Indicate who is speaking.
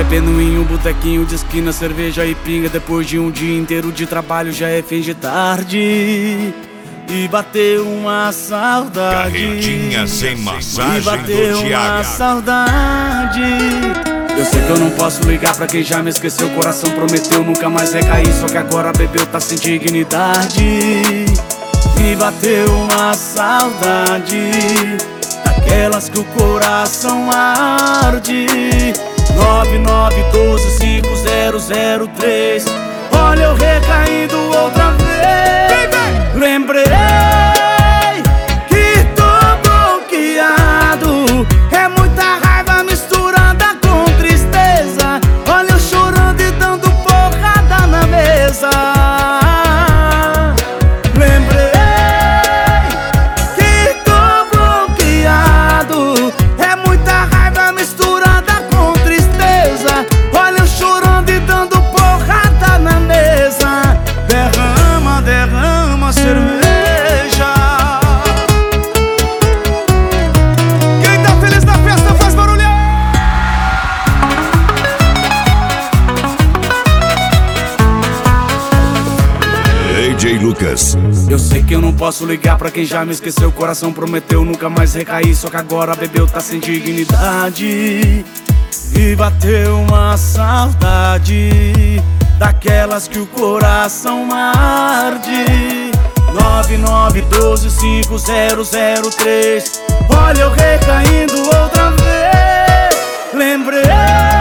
Speaker 1: Bebendo em um botequinho de esquina, cerveja e pinga. Depois de um dia inteiro de trabalho já é fim de tarde e bateu uma saudade.
Speaker 2: Carretinha sem massagem
Speaker 1: e bateu
Speaker 2: do
Speaker 1: uma
Speaker 2: Thiago.
Speaker 1: saudade. Eu sei que eu não posso ligar pra quem já me esqueceu. O coração prometeu nunca mais recair, só que agora bebeu, tá sem dignidade. E bateu uma saudade, daquelas que o coração arde. 99125003. Olha eu recaindo outra vez. Lembrei que tô bloqueado. É muita raiva misturada com tristeza. Olha eu chorando e dando porrada na mesa. Lembrei que tô bloqueado. É muita raiva misturada com tristeza. Olha eu chorando e dando porrada na mesa. Derrama, derrama cerveja. Quem tá feliz na festa faz barulho.
Speaker 2: DJ Lucas.
Speaker 1: Eu sei que eu não posso ligar pra quem já me esqueceu. O coração prometeu nunca mais recair, só que agora bebeu, tá sem dignidade. E bateu uma saudade, daquelas que o coração arde. 99125003. Olha eu recaindo outra vez. Lembrei